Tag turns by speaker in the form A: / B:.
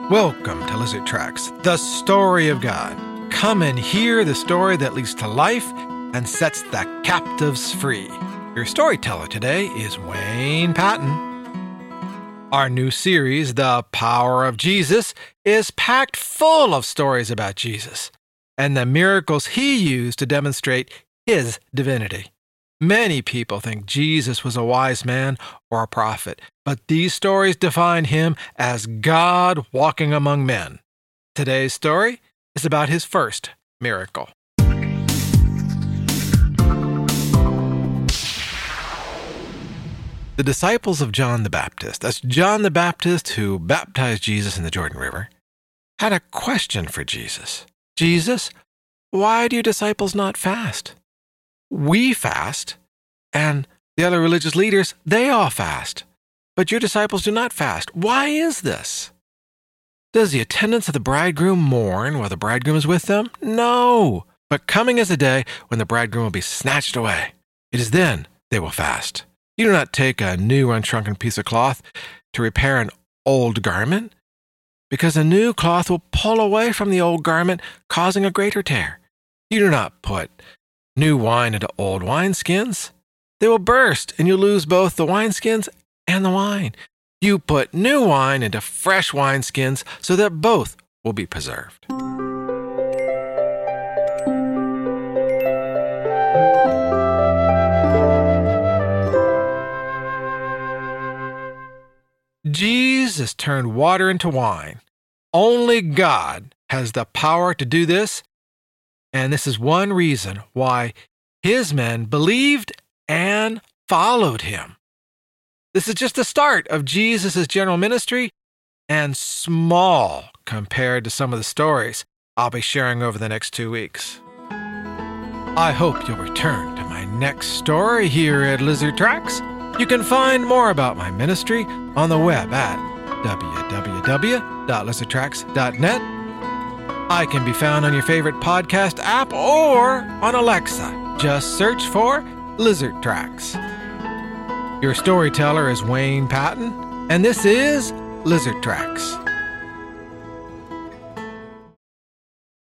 A: Welcome to Lizard Tracks, the story of God. Come and hear the story that leads to life and sets the captives free. Your storyteller today is Wayne Patton. Our new series, The Power of Jesus, is packed full of stories about Jesus and the miracles he used to demonstrate his divinity. Many people think Jesus was a wise man or a prophet, but these stories define him as God walking among men. Today's story is about his first miracle. The disciples of John the Baptist, that's John the Baptist who baptized Jesus in the Jordan River, had a question for Jesus. Jesus, why do your disciples not fast? We fast, and the other religious leaders, they all fast. But your disciples do not fast. Why is this? Does the attendants of the bridegroom mourn while the bridegroom is with them? No. But coming is a day when the bridegroom will be snatched away. It is then they will fast. You do not take a new unshrunken piece of cloth to repair an old garment, because a new cloth will pull away from the old garment, causing a greater tear. You do not put new wine into old wineskins. They will burst, and you lose both the wineskins and the wine. You put new wine into fresh wineskins so that both will be preserved. Jesus turned water into wine. Only God has the power to do this, and this is one reason why his men believed and followed him. This is just the start of Jesus' general ministry, and small compared to some of the stories I'll be sharing over the next 2 weeks. I hope you'll return to my next story here at Lizard Tracks. You can find more about my ministry on the web at www.lizardtracks.net. I can be found on your favorite podcast app or on Alexa. Just search for Lizard Tracks. Your storyteller is Wayne Patton, and this is Lizard Tracks.